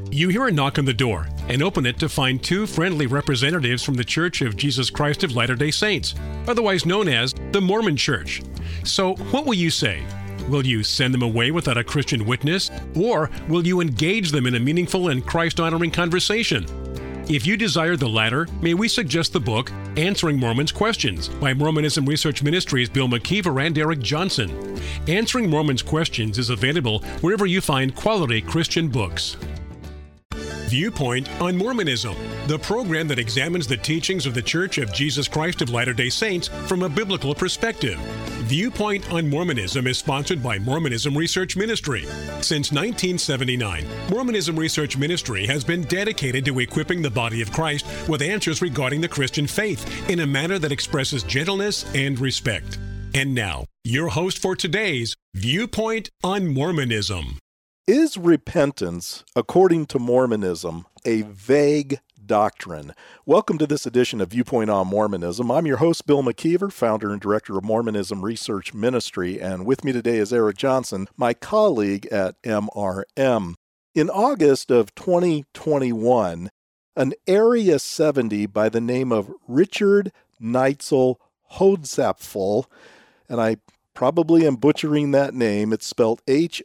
You hear a knock on the door and open it to find two friendly representatives from the Church of Jesus Christ of Latter-day Saints, otherwise known as the Mormon Church. So what will you say? Will you send them away without a Christian witness, or will you engage them in a meaningful and Christ-honoring conversation? If you desire the latter, may we suggest the book Answering Mormons' Questions by Mormonism Research Ministries' Bill McKeever and Eric Johnson. Answering Mormons' Questions is available wherever you find quality Christian books. Viewpoint on Mormonism, the program that examines the teachings of the Church of Jesus Christ of Latter-day Saints from a biblical perspective. Viewpoint on Mormonism is sponsored by Mormonism Research Ministry. Since 1979, Mormonism Research Ministry has been dedicated to equipping the body of Christ with answers regarding the Christian faith in a manner that expresses gentleness and respect. And now, your host for today's Viewpoint on Mormonism. Is repentance, according to Mormonism, a vague doctrine? Welcome to this edition of Viewpoint on Mormonism. I'm your host, Bill McKeever, founder and director of Mormonism Research Ministry, and with me today is Eric Johnson, my colleague at MRM. In August of 2021, an Area 70 by the name of Richard Neitzel Holzapfel, and I probably am butchering that name. It's spelled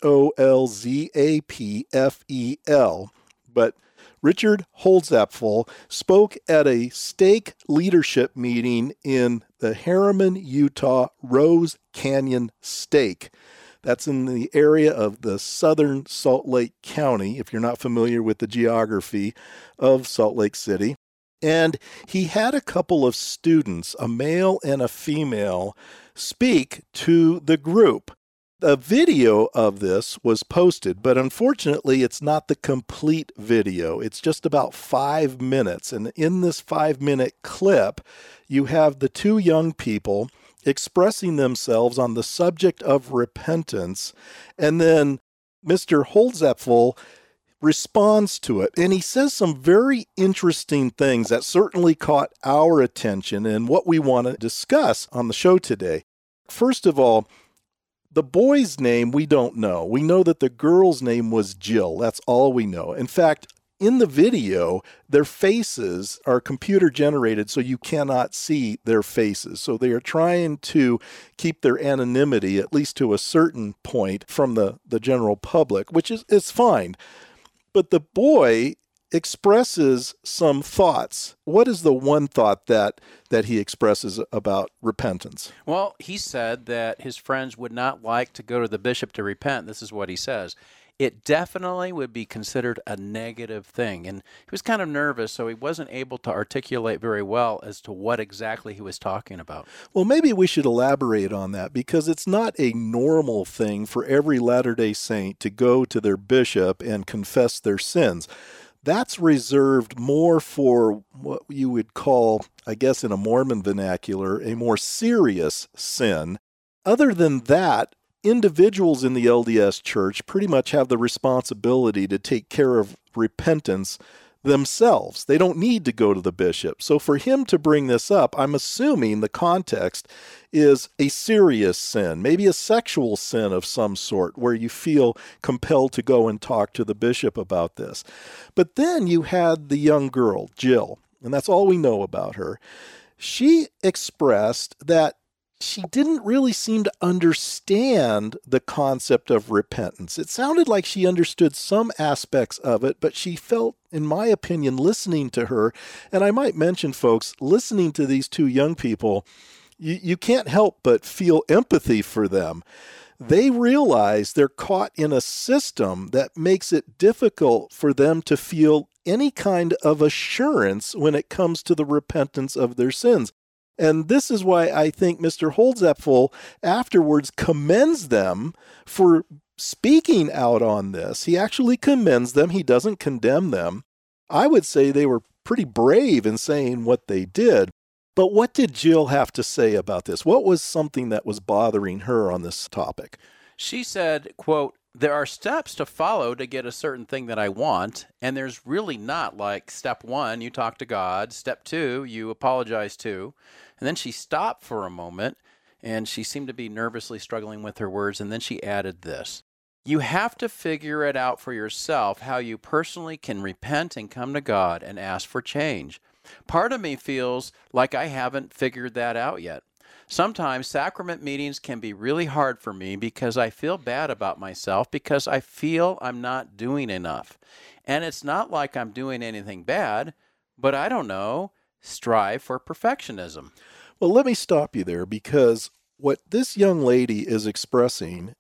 Holzapfel, but Richard Holzapfel spoke at a stake leadership meeting in the Harriman, Utah Rose Canyon Stake. That's in the area of the southern Salt Lake County, if you're not familiar with the geography of Salt Lake City. And he had a couple of students, a male and a female, speak to the group. A video of this was posted, but unfortunately it's not the complete video. It's just about 5 minutes. And in this 5-minute clip, you have the two young people expressing themselves on the subject of repentance. And then Mr. Holzapfel responds to it. And he says some very interesting things that certainly caught our attention and what we want to discuss on the show today. First of all, the boy's name we don't know. We know that the girl's name was Jill. That's all we know. In fact, in the video, their faces are computer generated, so you cannot see their faces. So they are trying to keep their anonymity, at least to a certain point, from the general public, which is fine. But the boy expresses some thoughts. What is the one thought that he expresses about repentance? Well, he said that his friends would not like to go to the bishop to repent. This is what he says. It definitely would be considered a negative thing. And he was kind of nervous, so he wasn't able to articulate very well as to what exactly he was talking about. Well, maybe we should elaborate on that, because it's not a normal thing for every Latter-day Saint to go to their bishop and confess their sins. That's reserved more for what you would call, I guess in a Mormon vernacular, a more serious sin. Other than that, individuals in the LDS Church pretty much have the responsibility to take care of repentance themselves. They don't need to go to the bishop. So for him to bring this up, I'm assuming the context is a serious sin, maybe a sexual sin of some sort, where you feel compelled to go and talk to the bishop about this. But then you had the young girl, Jill, and that's all we know about her. She expressed that she didn't really seem to understand the concept of repentance. It sounded like she understood some aspects of it, but she felt, in my opinion, listening to her, and I might mention, folks, listening to these two young people, you can't help but feel empathy for them. They realize they're caught in a system that makes it difficult for them to feel any kind of assurance when it comes to the repentance of their sins. And this is why I think Mr. Holzapfel afterwards commends them for speaking out on this. He actually commends them. He doesn't condemn them. I would say they were pretty brave in saying what they did. But what did Jill have to say about this? What was something that was bothering her on this topic? She said, quote, "There are steps to follow to get a certain thing that I want, and there's really not like step 1, you talk to God, step 2, you apologize to." And then she stopped for a moment, and she seemed to be nervously struggling with her words, and then she added this. You have to figure it out for yourself how you personally can repent and come to God and ask for change. Part of me feels like I haven't figured that out yet. Sometimes sacrament meetings can be really hard for me because I feel bad about myself because I feel I'm not doing enough. And it's not like I'm doing anything bad, but I don't know, strive for perfectionism. Well, let me stop you there, because what this young lady is expressing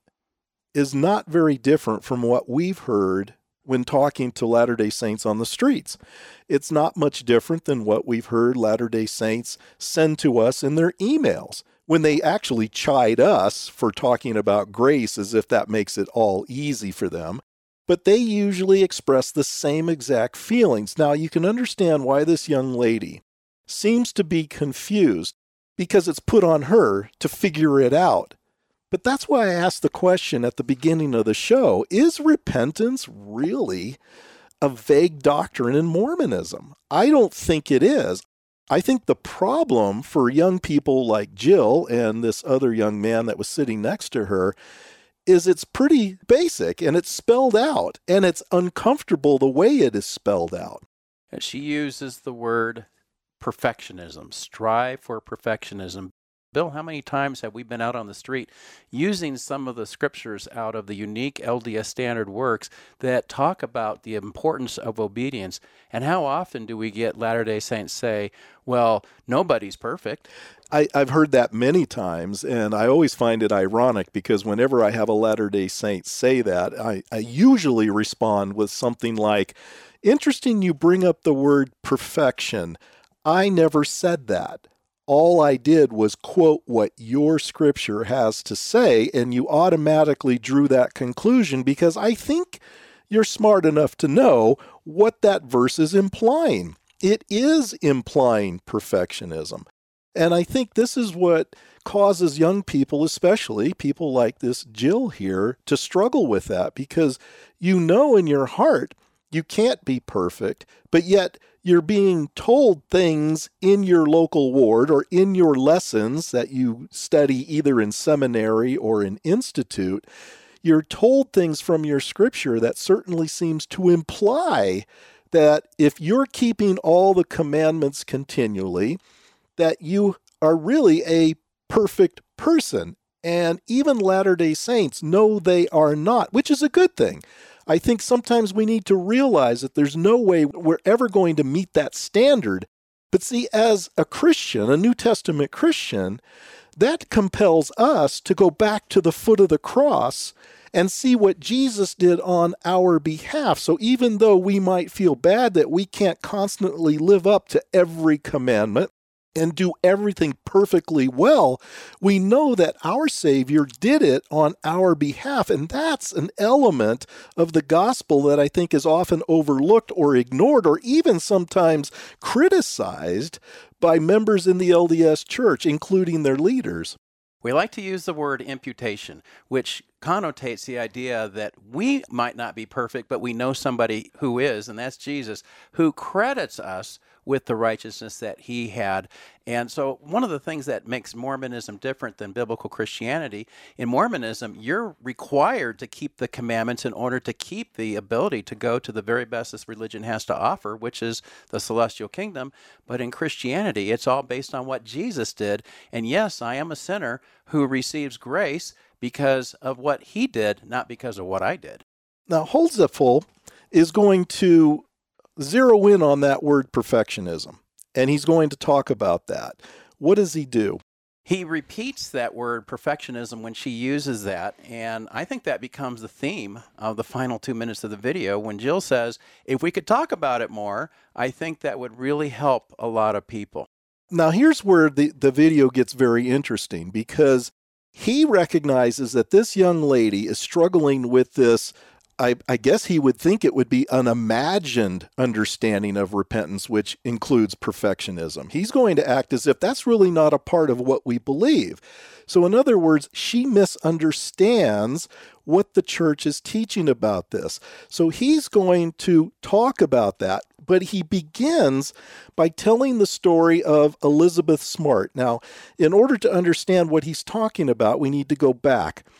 is not very different from what we've heard when talking to Latter-day Saints on the streets. It's not much different than what we've heard Latter-day Saints send to us in their emails when they actually chide us for talking about grace as if that makes it all easy for them. But they usually express the same exact feelings. Now, you can understand why this young lady seems to be confused, because it's put on her to figure it out. But that's why I asked the question at the beginning of the show, is repentance really a vague doctrine in Mormonism? I don't think it is. I think the problem for young people like Jill and this other young man that was sitting next to her is it's pretty basic, and it's spelled out, and it's uncomfortable the way it is spelled out. She uses the word perfectionism, strive for perfectionism. Bill, how many times have we been out on the street using some of the scriptures out of the unique LDS Standard works that talk about the importance of obedience? And how often do we get Latter-day Saints say, well, nobody's perfect? I've heard that many times, and I always find it ironic, because whenever I have a Latter-day Saint say that, I usually respond with something like, interesting you bring up the word perfection. I never said that. All I did was quote what your scripture has to say, and you automatically drew that conclusion because I think you're smart enough to know what that verse is implying. It is implying perfectionism. And I think this is what causes young people, especially people like this Jill here, to struggle with that, because you know in your heart you can't be perfect, but yet you're being told things in your local ward or in your lessons that you study either in seminary or in institute. You're told things from your scripture that certainly seems to imply that if you're keeping all the commandments continually, that you are really a perfect person. And even Latter-day Saints know they are not, which is a good thing. I think sometimes we need to realize that there's no way we're ever going to meet that standard. But see, as a Christian, a New Testament Christian, that compels us to go back to the foot of the cross and see what Jesus did on our behalf. So even though we might feel bad that we can't constantly live up to every commandment and do everything perfectly well, we know that our Savior did it on our behalf. And that's an element of the gospel that I think is often overlooked or ignored, or even sometimes criticized by members in the LDS Church, including their leaders. We like to use the word imputation, which connotates the idea that we might not be perfect, but we know somebody who is, and that's Jesus, who credits us with the righteousness that he had. And so one of the things that makes Mormonism different than biblical Christianity, in Mormonism, you're required to keep the commandments in order to keep the ability to go to the very best this religion has to offer, which is the celestial kingdom. But in Christianity, it's all based on what Jesus did. And yes, I am a sinner who receives grace because of what he did, not because of what I did. Now, Holzapfel is going to zero in on that word perfectionism, and he's going to talk about that. What does he do? He repeats that word perfectionism when she uses that, and I think that becomes the theme of the final 2 minutes of the video when Jill says, if we could talk about it more, I think that would really help a lot of people. Now, here's where the video gets very interesting, because he recognizes that this young lady is struggling with this, I guess he would think it would be an imagined understanding of repentance, which includes perfectionism. He's going to act as if that's really not a part of what we believe. So in other words, she misunderstands what the church is teaching about this. So he's going to talk about that, but he begins by telling the story of Elizabeth Smart. Now, in order to understand what he's talking about, we need to go back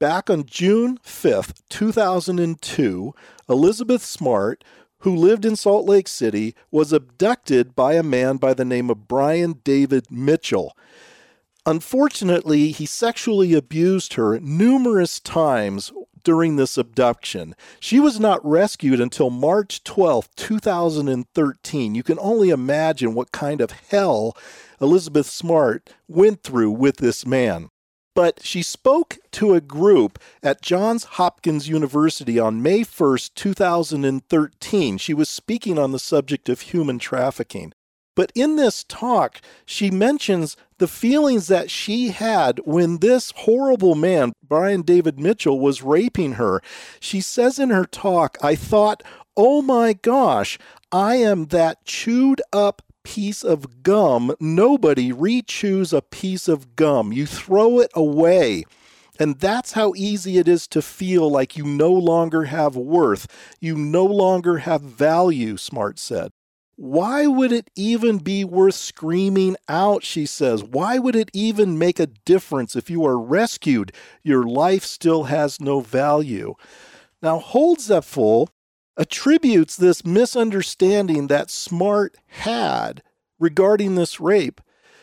back on June 5th, 2002, Elizabeth Smart, who lived in Salt Lake City, was abducted by a man by the name of Brian David Mitchell. Unfortunately, he sexually abused her numerous times during this abduction. She was not rescued until March 12, 2013. You can only imagine what kind of hell Elizabeth Smart went through with this man. But she spoke to a group at Johns Hopkins University on May 1st, 2013. She was speaking on the subject of human trafficking. But in this talk, she mentions the feelings that she had when this horrible man, Brian David Mitchell, was raping her. She says in her talk, "I thought, oh my gosh, I am that chewed up piece of gum. Nobody re-chews a piece of gum. You throw it away." And that's how easy it is to feel like you no longer have worth. You no longer have value, Smart said. Why would it even be worth screaming out, she says? Why would it even make a difference if you are rescued? Your life still has no value. Now, Holdzapfel attributes this misunderstanding that Smart had regarding this rape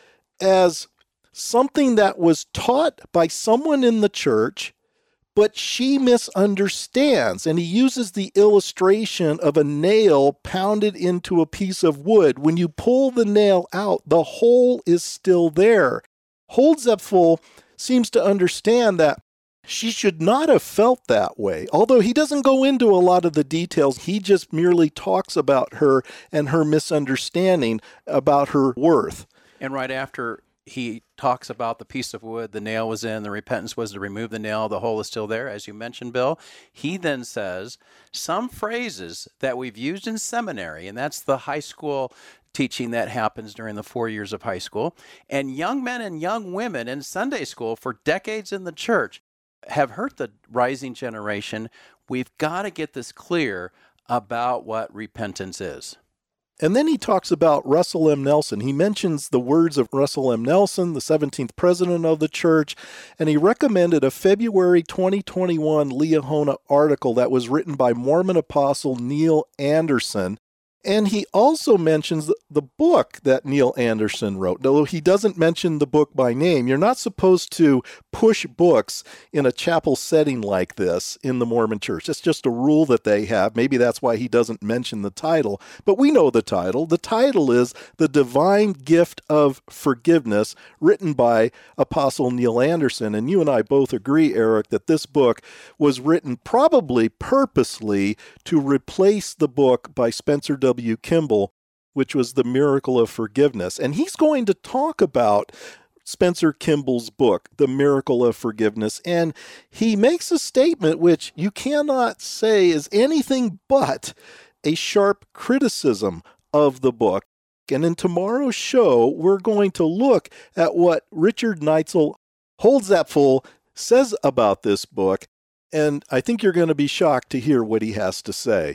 as something that was taught by someone in the church, but she misunderstands. And he uses the illustration of a nail pounded into a piece of wood. When you pull the nail out, the hole is still there. Holdzapfel seems to understand that she should not have felt that way. Although he doesn't go into a lot of the details, he just merely talks about her and her misunderstanding about her worth. And right after he talks about the piece of wood the nail was in, the repentance was to remove the nail, the hole is still there, as you mentioned, Bill. He then says some phrases that we've used in seminary, and that's the high school teaching that happens during the 4 years of high school, and young men and young women in Sunday school for decades in the church have heard the rising generation. We've got to get this clear about what repentance is. And then he talks about Russell M. Nelson. He mentions the words of Russell M. Nelson, the 17th president of the church, and he recommended a February 2021 Liahona article that was written by Mormon apostle Neil Anderson. And he also mentions the book that Neil Anderson wrote, though he doesn't mention the book by name. You're not supposed to push books in a chapel setting like this in the Mormon church. It's just a rule that they have. Maybe that's why he doesn't mention the title. But we know the title. The title is The Divine Gift of Forgiveness, written by Apostle Neil Anderson. And you and I both agree, Eric, that this book was written probably purposely to replace the book by Spencer W. Kimball, which was The Miracle of Forgiveness. And he's going to talk about Spencer Kimball's book, The Miracle of Forgiveness. And he makes a statement which you cannot say is anything but a sharp criticism of the book. And in tomorrow's show, we're going to look at what Richard Neitzel Holdzapfel says about this book. And I think you're going to be shocked to hear what he has to say.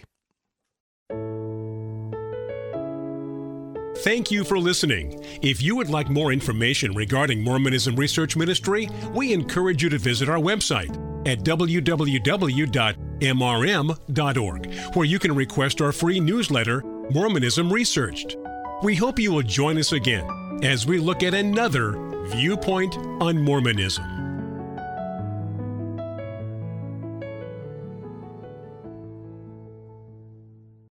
Thank you for listening. If you would like more information regarding Mormonism Research Ministry, we encourage you to visit our website at www.mrm.org, where you can request our free newsletter, Mormonism Researched. We hope you will join us again as we look at another viewpoint on Mormonism.